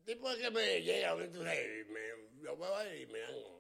tipo es que me llega, entonces lo veo ahí y me dan